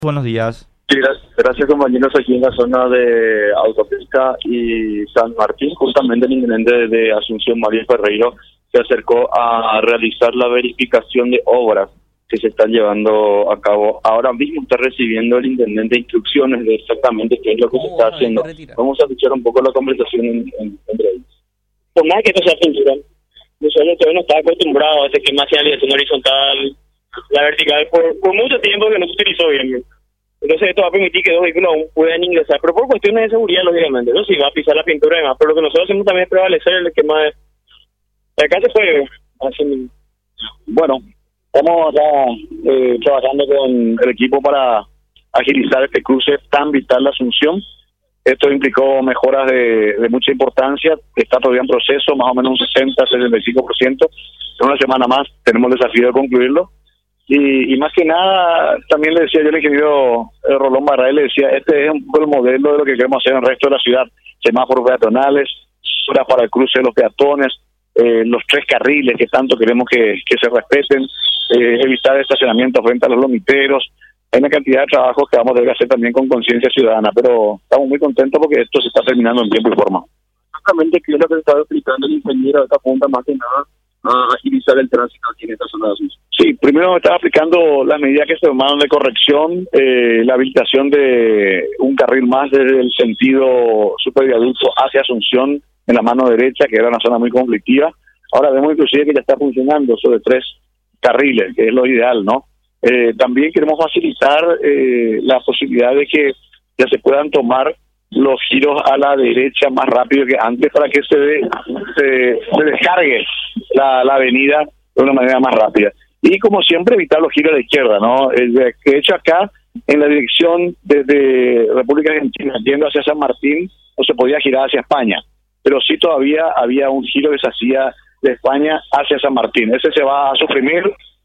Buenos días. Sí, gracias compañeros. Aquí en la zona de Autopista y San Martín, justamente el intendente de Asunción, Mario Ferreiro, se acercó a realizar la verificación de obras que se están llevando a cabo. Ahora mismo está recibiendo el intendente instrucciones de exactamente qué es lo que se está haciendo. Vamos a escuchar un poco la conversación entre ellos. Por más que esto sea pintura, nosotros todavía no está acostumbrado a este esquema hacia la horizontal, la vertical, por mucho tiempo que no se utilizó bien. Entonces esto va a permitir que dos vehículos aún puedan ingresar, pero por cuestiones de seguridad, lógicamente. Eso sí, va a pisar la pintura y demás, pero lo que nosotros hacemos también es prevalecer el esquema de... Acá se fue así mismo. Bueno, estamos acá trabajando con el equipo para agilizar este cruce tan vital de Asunción. Esto implicó mejoras de mucha importancia, está todavía en proceso, más o menos un 60-65%. En una semana más tenemos el desafío de concluirlo. Y más que nada, también le decía yo al ingeniero Rolón Barray, le decía, este es un poco el modelo de lo que queremos hacer en el resto de la ciudad. Semáforos peatonales, horas para el cruce de los peatones, los 3 carriles que tanto queremos que se respeten, evitar estacionamientos frente a los lomiteros. Hay una cantidad de trabajos que vamos a tener que hacer también con conciencia ciudadana, pero estamos muy contentos porque esto se está terminando en tiempo y forma. Exactamente, ¿qué es lo que estaba explicando el ingeniero? Esta apunta más que nada a agilizar el tránsito aquí en esta zona de Asunción. Sí, primero estaba aplicando las medidas que se tomaron de corrección, la habilitación de un carril más desde el sentido superviaducto hacia Asunción en la mano derecha, que era una zona muy conflictiva. Ahora vemos inclusive que ya está funcionando sobre 3 carriles, que es lo ideal, ¿no? También queremos facilitar la posibilidad de que ya se puedan tomar los giros a la derecha más rápido que antes para que se descargue la avenida de una manera más rápida. Y como siempre evitar los giros a la izquierda, ¿no? De hecho acá en la dirección desde República Argentina yendo hacia San Martín no se podía girar hacia España, pero sí todavía había un giro que se hacía de España hacia San Martín. Ese se va a suprimir.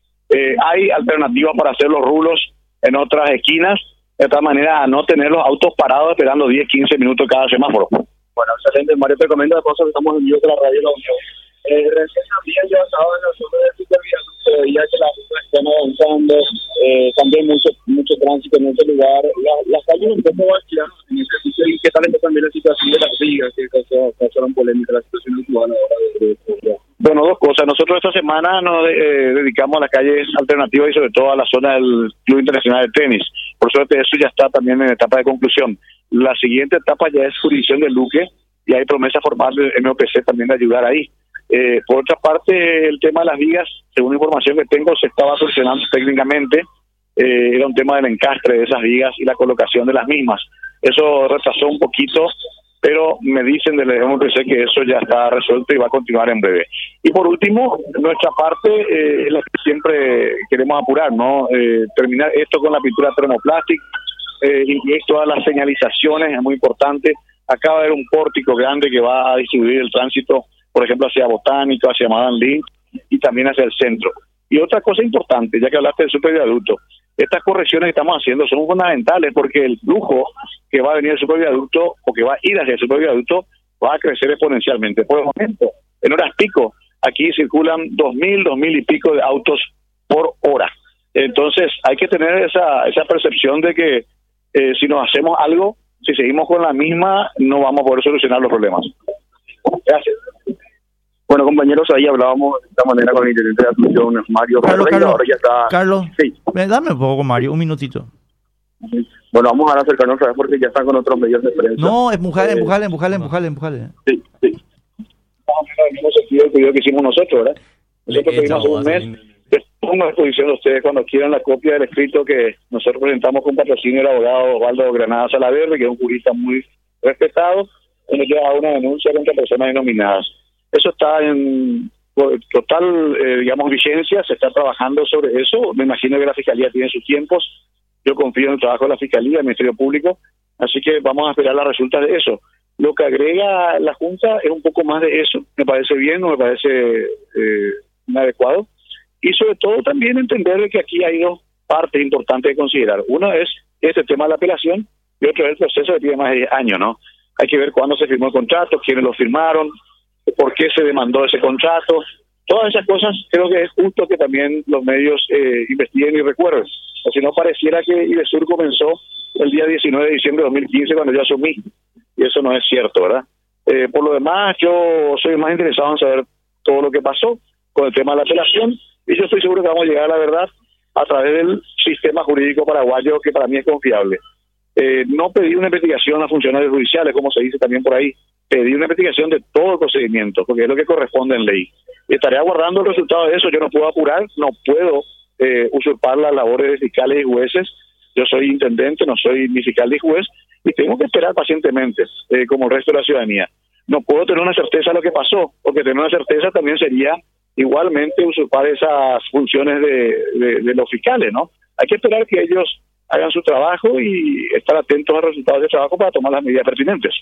Hay alternativas para hacer los rulos en otras esquinas, de tal manera a no tener los autos parados esperando 10-15 minutos cada semáforo. Bueno, excelente. Mario, te comento de cosas que estamos en vivo de la radio La Unión. Recién también yo estaba en la zona de superviación, se veía que las rutas están avanzando, también mucho tránsito en ese lugar. Las calles un poco vacías en ese sitio. ¿Y qué tal está también la situación de las vigas que causaron polémica, la situación actual ahora de Bueno, 2 cosas. Nosotros esta semana nos dedicamos a las calles alternativas y sobre todo a la zona del Club Internacional de Tenis. Por suerte eso ya está también en etapa de conclusión. La siguiente etapa ya es jurisdicción del Luque y hay promesa formal del MOPC también de ayudar ahí. Por otra parte, el tema de las vigas, según la información que tengo, se estaba solucionando técnicamente. Era un tema del encastre de esas vigas y la colocación de las mismas. Eso retrasó un poquito, pero me dicen del MOPC que eso ya está resuelto y va a continuar en breve. Y por último, nuestra parte es la que siempre queremos apurar, ¿no? Terminar esto con la pintura termoplástica, incluir todas las señalizaciones, es muy importante. Acá va a haber un pórtico grande que va a distribuir el tránsito, por ejemplo, hacia Botánico, hacia Madame Link y también hacia el centro. Y otra cosa importante, ya que hablaste del superviaducto, estas correcciones que estamos haciendo son fundamentales porque el flujo que va a venir del superviaducto o que va a ir hacia el superviaducto va a crecer exponencialmente. Por el momento, en horas pico, aquí circulan 2.000 y pico de autos por hora. Entonces, hay que tener esa percepción de que si nos hacemos algo, si seguimos con la misma, no vamos a poder solucionar los problemas. Gracias. Bueno, compañeros, ahí hablábamos de esta manera con el intendente de Asunción, Mario Ferreira. Ahora ya está... Carlos, sí. Dame un poco, Mario, un minutito. Bueno, vamos a acercarnos otra vez porque ya están con otros medios de prensa. No, empujale. Sí. Más o menos el mismo sentido del pedido que hicimos nosotros, ¿verdad? Nosotros pedimos hace un mes. Les pongo a disposición de ustedes cuando quieran la copia del escrito que nosotros presentamos con patrocinio del abogado Osvaldo Granada Salaverde, que es un jurista muy respetado, donde lleva una denuncia contra personas denominadas. Eso está en total, vigencia, se está trabajando sobre eso. Me imagino que la Fiscalía tiene sus tiempos. Yo confío en el trabajo de la Fiscalía, del Ministerio Público, así que vamos a esperar las resultas de eso. Lo que agrega la Junta es un poco más de eso, me parece bien, no me parece inadecuado. Y sobre todo también entender que aquí hay 2 partes importantes de considerar. Una es este tema de la apelación y otro es el proceso que tiene más de 10 años, ¿no? Hay que ver cuándo se firmó el contrato, quiénes lo firmaron, por qué se demandó ese contrato. Todas esas cosas creo que es justo que también los medios investiguen y recuerden. O si no, pareciera que Ivesur comenzó el día 19 de diciembre de 2015 cuando yo asumí, y eso no es cierto, ¿verdad? Por lo demás, yo soy más interesado en saber todo lo que pasó con el tema de la apelación, y yo estoy seguro que vamos a llegar a la verdad a través del sistema jurídico paraguayo, que para mí es confiable. No pedí una investigación a funcionarios judiciales, como se dice también por ahí, pedí una investigación de todo el procedimiento, porque es lo que corresponde en ley. Estaré aguardando el resultado de eso. Yo no puedo apurar, no puedo usurpar las labores de fiscales y jueces. Yo soy intendente, no soy ni fiscal ni juez, y tengo que esperar pacientemente, como el resto de la ciudadanía. No puedo tener una certeza de lo que pasó, porque tener una certeza también sería igualmente usurpar esas funciones de los fiscales, ¿no? Hay que esperar que ellos hagan su trabajo y estar atentos a los resultados del trabajo para tomar las medidas pertinentes.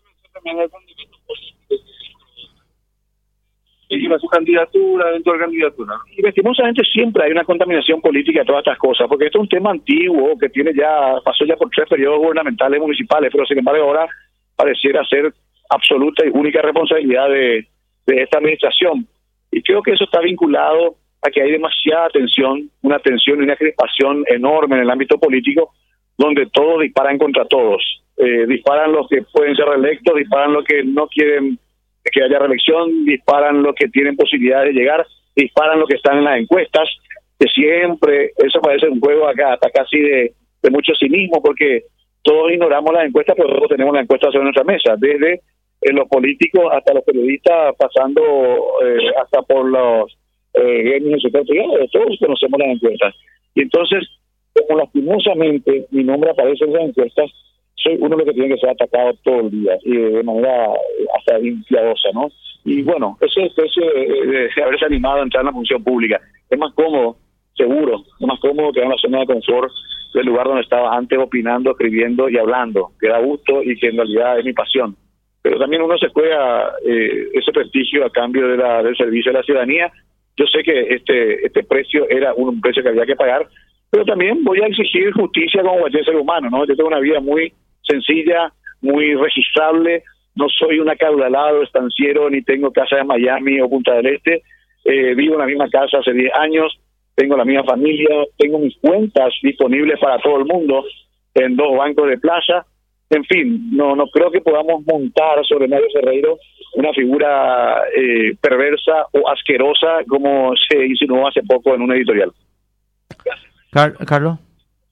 Y su candidatura, eventual candidatura. Y lastimosamente siempre hay una contaminación política de todas estas cosas, porque esto es un tema antiguo que pasó ya por 3 periodos gubernamentales municipales, pero sin embargo ahora pareciera ser absoluta y única responsabilidad de esta administración. Y creo que eso está vinculado a que hay demasiada tensión, una tensión y una crispación enorme en el ámbito político, donde todos disparan contra todos. Disparan los que pueden ser reelectos, disparan los que no quieren que haya reelección, disparan los que tienen posibilidades de llegar, disparan los que están en las encuestas, que siempre, eso parece un juego acá, hasta casi de mucho cinismo, porque todos ignoramos las encuestas, pero todos tenemos las encuestas sobre nuestra mesa, desde los políticos hasta los periodistas, pasando hasta por los gremios del sector privado, todos conocemos las encuestas. Y entonces, como lastimosamente mi nombre aparece en las encuestas, soy uno de los que tiene que ser atacado todo el día, y de manera hasta impiadosa, ¿no? Y bueno, esa especie de haberse animado a entrar en la función pública es más cómodo, seguro, es más cómodo que en la zona de confort del lugar donde estaba antes opinando, escribiendo y hablando, que da gusto y que en realidad es mi pasión. Pero también uno se juega ese prestigio a cambio del servicio a la ciudadanía. Yo sé que este precio era un precio que había que pagar, pero también voy a exigir justicia como cualquier ser humano, ¿no? Yo tengo una vida muy sencilla, muy registrable, no soy un acaudalado estanciero, ni tengo casa en Miami o Punta del Este, vivo en la misma casa hace 10 años, tengo la misma familia, tengo mis cuentas disponibles para todo el mundo en 2 bancos de plaza. En fin, no creo que podamos montar sobre Mario Ferreiro una figura perversa o asquerosa como se insinuó hace poco en un editorial. Carlos.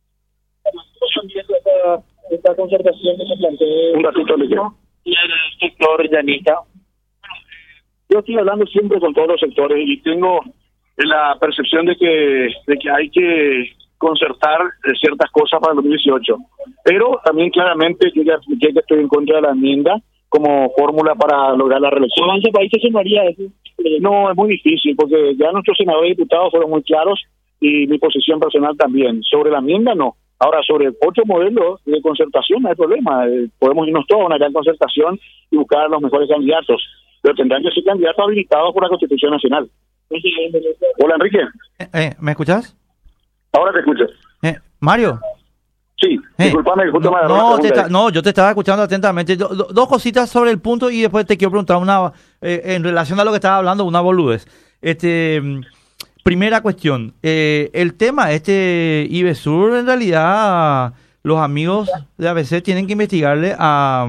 Esta concertación que se plantea Un ratito le quiero. y el sector llanista. Yo estoy hablando siempre con todos los sectores y tengo la percepción de que hay que concertar ciertas cosas para el 2018. Pero también claramente yo ya expliqué que estoy en contra de la enmienda como fórmula para lograr la reelección. ¿Avance país se sumaría eso? No, es muy difícil porque ya nuestros senadores y diputados fueron muy claros y mi posición personal también. Sobre la enmienda no. Ahora, sobre otro modelo de concertación no hay problema. Podemos irnos todos a una gran concertación y buscar los mejores candidatos. Pero tendrán que ser candidatos habilitados por la Constitución Nacional. Hola, Enrique. ¿Me escuchas? Ahora te escucho. Mario. Sí, disculpame, justo me agarró la pregunta. Yo te estaba escuchando atentamente. Dos cositas sobre el punto y después te quiero preguntar en relación a lo que estaba hablando, una boludez. Primera cuestión, el tema Ivesur, en realidad los amigos de ABC tienen que investigarle a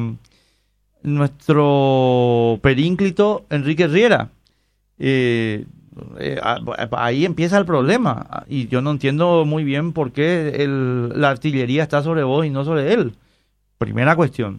nuestro perínclito Enrique Riera. Ahí empieza el problema y yo no entiendo muy bien por qué la artillería está sobre vos y no sobre él. Primera cuestión.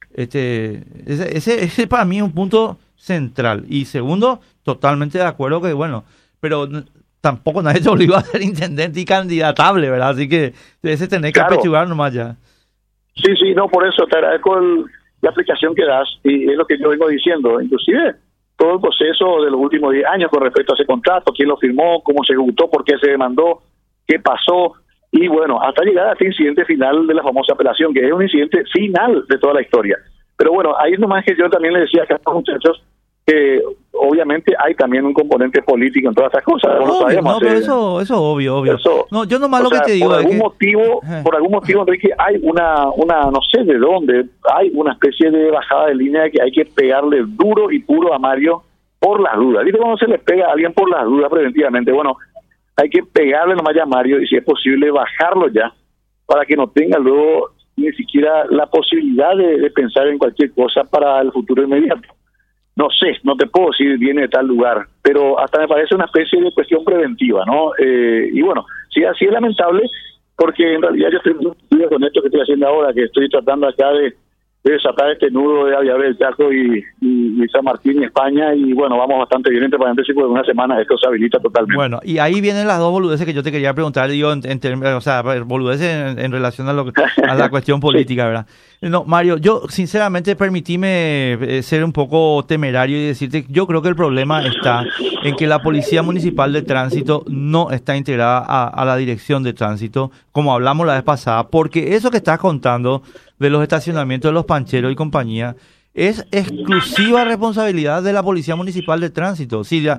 Ese para mí es un punto central. Y segundo, totalmente de acuerdo que pero tampoco nadie te obligó a ser intendente y candidatable, ¿verdad? Así que ese tenés que apechugar nomás ya. Sí, no, por eso te agradezco la explicación que das y es lo que yo vengo diciendo. Inclusive todo el proceso de los últimos 10 años con respecto a ese contrato, quién lo firmó, cómo se ejecutó, por qué se demandó, qué pasó, y bueno, hasta llegar a este incidente final de la famosa apelación, que es un incidente final de toda la historia. Pero bueno, ahí nomás que yo también le decía a estos muchachos que obviamente hay también un componente político en todas estas cosas. Pero eso obvio. Eso, no, yo nomás lo que te digo por algún motivo, Enrique, hay una no sé de dónde, hay una especie de bajada de línea que hay que pegarle duro y puro a Mario por las dudas. ¿Viste cuando se le pega a alguien por las dudas preventivamente? Bueno, hay que pegarle nomás ya a Mario y si es posible bajarlo ya, para que no tenga luego ni siquiera la posibilidad de pensar en cualquier cosa para el futuro inmediato. No sé, no te puedo decir viene de tal lugar, pero hasta me parece una especie de cuestión preventiva, ¿no? Y bueno, sí, así es lamentable, porque en realidad yo estoy muy feliz con esto que estoy haciendo ahora, que estoy tratando acá de desatar este nudo de Aviador del Chaco y San Martín y España, y bueno, vamos bastante bien, entre paréntesis, porque en una semana esto se habilita totalmente. Bueno, y ahí vienen las dos boludeces que yo te quería preguntar, digo, o sea, boludeces en relación a la cuestión política, sí. ¿Verdad? No, Mario, yo sinceramente permitíme ser un poco temerario y decirte, yo creo que el problema está en que la Policía Municipal de Tránsito no está integrada a la Dirección de Tránsito, como hablamos la vez pasada, porque eso que estás contando de los estacionamientos de los pancheros y compañía es exclusiva responsabilidad de la Policía Municipal de Tránsito.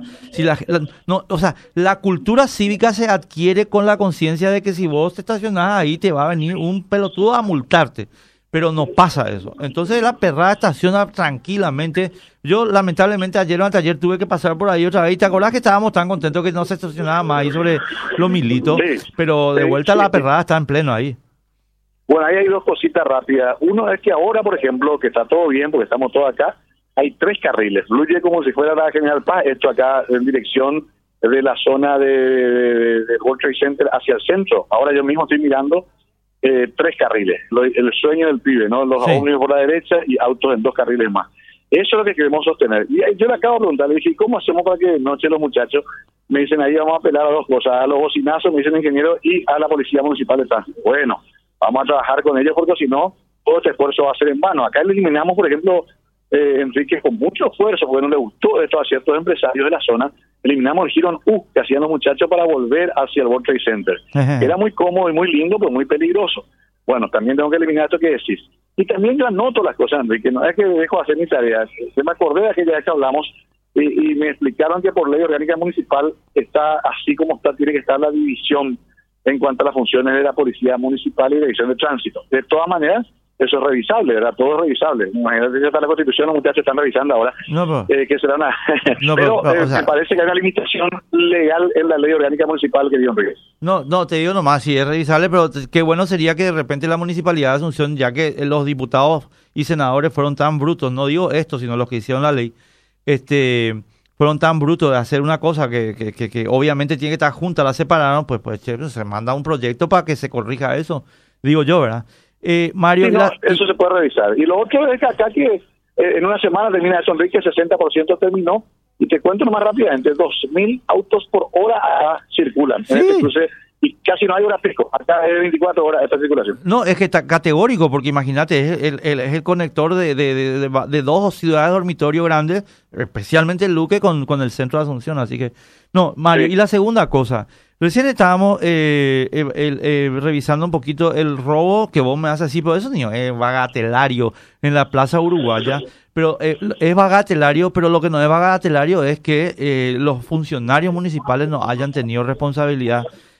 La cultura cívica se adquiere con la conciencia de que si vos te estacionás ahí te va a venir un pelotudo a multarte. Pero no pasa eso. Entonces la perrada estaciona tranquilamente. Yo lamentablemente ayer o anteayer tuve que pasar por ahí otra vez. ¿Y te acordás que estábamos tan contentos que no se estacionaba más ahí sobre los Militos? Sí, pero de vuelta la perrada está en pleno ahí. Bueno, ahí hay dos cositas rápidas. Uno es que ahora, por ejemplo, que está todo bien porque estamos todos acá, hay 3 carriles. Fluye como si fuera la General Paz, esto acá en dirección de la zona de World Trade Center hacia el centro. Ahora yo mismo estoy mirando 3 carriles, el sueño del pibe, ¿no? Los ómnibus por la derecha y autos en 2 carriles más. Eso es lo que queremos sostener. Y yo le acabo de preguntar, le dije, ¿cómo hacemos para que de noche los muchachos? Me dicen, ahí vamos a apelar a 2 cosas, a los bocinazos, me dicen el ingeniero, y a la Policía Municipal de Tránsito. Bueno, vamos a trabajar con ellos porque si no, todo este esfuerzo va a ser en vano. Acá eliminamos, por ejemplo, Enrique, con mucho esfuerzo, porque no le gustó esto a ciertos empresarios de la zona, eliminamos el giro en U que hacían los muchachos para volver hacia el World Trade Center. Era muy cómodo y muy lindo, pero muy peligroso. Bueno, también tengo que eliminar esto que decís. Y también yo anoto las cosas, Enrique, no es que dejo de hacer mis tareas. Yo me acordé de aquella vez que hablamos y me explicaron que por ley orgánica municipal está así como está, tiene que estar la división en cuanto a las funciones de la Policía Municipal y Dirección de Tránsito. De todas maneras, eso es revisable, ¿verdad? Todo es revisable. Imagínate, ya está la Constitución, los muchachos están revisando ahora, que será una... pero me parece que hay una limitación legal en la ley orgánica municipal, querido Enrique. No, te digo nomás, sí es revisable, pero qué bueno sería que de repente la Municipalidad de Asunción, ya que los diputados y senadores fueron tan brutos, no digo esto, sino los que hicieron la ley, fueron tan brutos de hacer una cosa que obviamente tiene que estar junta, la separaron, pues se manda un proyecto para que se corrija eso, digo yo, ¿verdad? Mario, sí, eso se puede revisar. Y lo otro es que acá que en una semana termina eso, Enrique, 60% terminó, y te cuento nomás rápidamente, 2.000 autos por hora acá circulan en este cruce, y casi no hay hora pico, acá es 24 horas esta circulación. No, es que está categórico, porque imagínate, es el conector de 2 ciudades dormitorio grandes, especialmente el Luque con el centro de Asunción, así que, no, Mario, sí. Y la segunda cosa, recién estábamos revisando un poquito el robo que vos me haces así, pero eso niño, es bagatelario en la Plaza Uruguaya, pero es bagatelario, pero lo que no es bagatelario es que los funcionarios municipales no hayan tenido responsabilidad,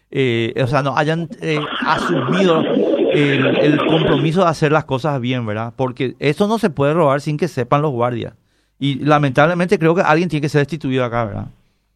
no hayan asumido el compromiso de hacer las cosas bien, ¿verdad? Porque eso no se puede robar sin que sepan los guardias. Y lamentablemente creo que alguien tiene que ser destituido acá, ¿verdad?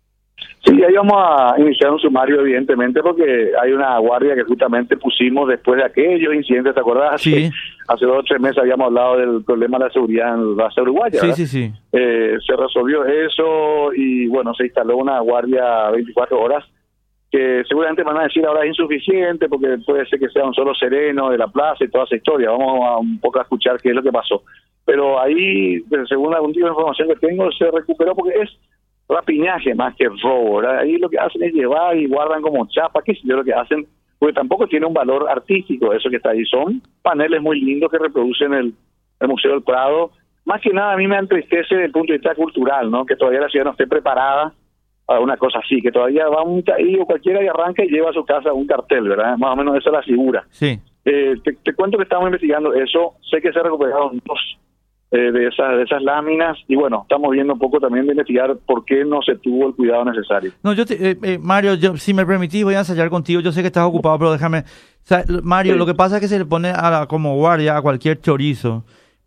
Sí, ahí vamos a iniciar un sumario, evidentemente, porque hay una guardia que justamente pusimos después de aquellos incidentes, ¿te acordás? Sí. Hace 2 o 3 meses habíamos hablado del problema de la seguridad en la base uruguaya, ¿verdad? Sí. Se resolvió eso y, bueno, se instaló una guardia 24 horas que seguramente van a decir ahora es insuficiente porque puede ser que sea un solo sereno de la plaza y toda esa historia. Vamos a un poco a escuchar qué es lo que pasó. Pero ahí, según algún tipo de información que tengo, se recuperó porque es rapiñaje más que robo, ¿verdad? Ahí lo que hacen es llevar y guardan como chapa, qué sé yo lo que hacen, porque tampoco tiene un valor artístico eso que está ahí. Son paneles muy lindos que reproducen el Museo del Prado. Más que nada a mí me entristece desde el punto de vista cultural, ¿no? Que todavía la ciudad no esté preparada a una cosa así, que todavía va un taío cualquiera y arranca y lleva a su casa un cartel, ¿verdad? Más o menos esa es la figura. Sí. Te cuento que estamos investigando eso, sé que se recuperaron 2 de esas láminas y bueno, estamos viendo un poco también de investigar por qué no se tuvo el cuidado necesario. No, Mario, si me permitís voy a ensayar contigo, yo sé que estás ocupado, pero déjame, Mario, sí. Lo que pasa es que se le pone como guardia a cualquier chorizo,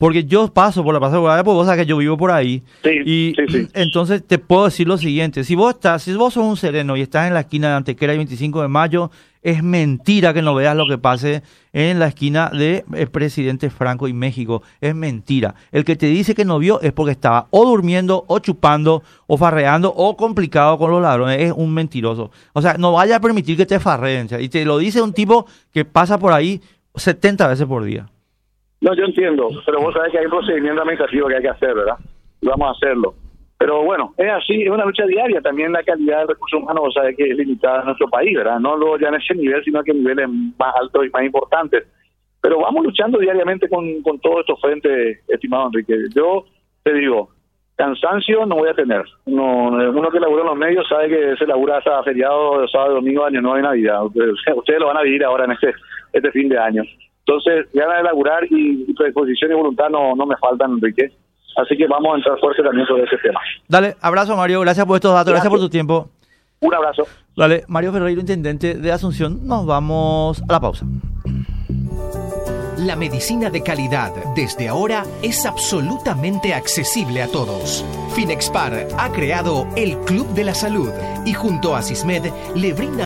Porque yo paso por la Plaza de Guardia, porque vos sabés que yo vivo por ahí. Sí. Entonces te puedo decir lo siguiente. Si vos sos un sereno y estás en la esquina de Antequera y 25 de mayo, es mentira que no veas lo que pase en la esquina de Presidente Franco y México. Es mentira. El que te dice que no vio es porque estaba o durmiendo, o chupando, o farreando, o complicado con los ladrones. Es un mentiroso. O sea, no vaya a permitir que te farreen. Y te lo dice un tipo que pasa por ahí 70 veces por día. No, yo entiendo, pero vos sabés que hay un procedimiento administrativo que hay que hacer, ¿verdad? Y vamos a hacerlo. Pero bueno, es así, es una lucha diaria. También la calidad del recurso humano, vos sabés que es limitada en nuestro país, ¿verdad? No luego ya en ese nivel, sino que en niveles más altos y más importantes. Pero vamos luchando diariamente con todos estos frentes, estimado Enrique. Yo te digo, cansancio no voy a tener. Uno que labura en los medios sabe que se labura hasta feriado, sábado, domingo, año nuevo y Navidad. Ustedes lo van a vivir ahora en este fin de año. Entonces, ganas de laburar y predisposición y voluntad no me faltan, Enrique. Así que vamos a entrar fuerte también sobre ese tema. Dale, abrazo Mario, gracias por estos datos, gracias por tu tiempo. Un abrazo. Dale, Mario Ferreiro, intendente de Asunción, nos vamos a la pausa. La medicina de calidad desde ahora es absolutamente accesible a todos. Finexpar ha creado el Club de la Salud y junto a Sismed le brinda